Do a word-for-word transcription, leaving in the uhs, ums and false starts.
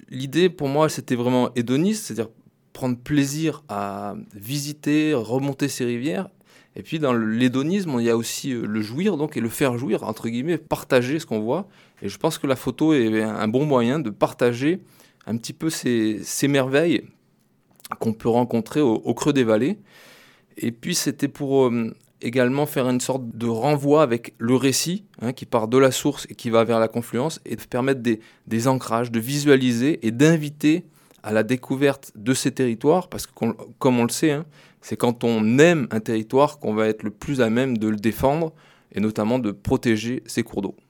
l'idée pour moi, c'était vraiment hédoniste, c'est-à-dire prendre plaisir à visiter, remonter ces rivières. Et puis dans l'hédonisme, il y a aussi euh, le jouir, donc, et le faire jouir, entre guillemets, partager ce qu'on voit. Et je pense que la photo est un bon moyen de partager un petit peu ces, ces merveilles qu'on peut rencontrer au, au creux des vallées. Et puis c'était pour euh, également faire une sorte de renvoi avec le récit, hein, qui part de la source et qui va vers la confluence, et de permettre des, des ancrages, de visualiser et d'inviter à la découverte de ces territoires, parce que comme on le sait, hein, c'est quand on aime un territoire qu'on va être le plus à même de le défendre, et notamment de protéger ses cours d'eau.